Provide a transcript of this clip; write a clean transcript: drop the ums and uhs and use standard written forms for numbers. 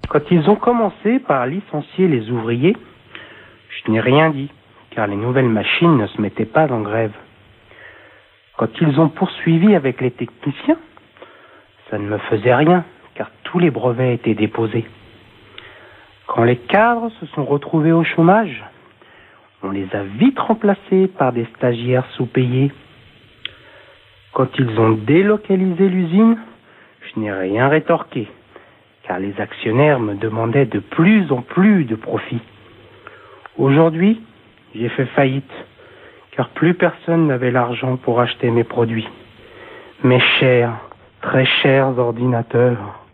Quand ils ont commencé par licencier les ouvriers, je n'ai rien dit, car les nouvelles machines ne se mettaient pas en grève. Quand ils ont poursuivi avec les techniciens, ça ne me faisait rien, car tous les brevets étaient déposés. Quand les cadres se sont retrouvés au chômage, on les a vite remplacés par des stagiaires sous-payés. Quand ils ont délocalisé l'usine, je n'ai rien rétorqué, car les actionnaires me demandaient de plus en plus de profit. Aujourd'hui, j'ai fait faillite, car plus personne n'avait l'argent pour acheter mes produits. Mes chers, très chers ordinateurs.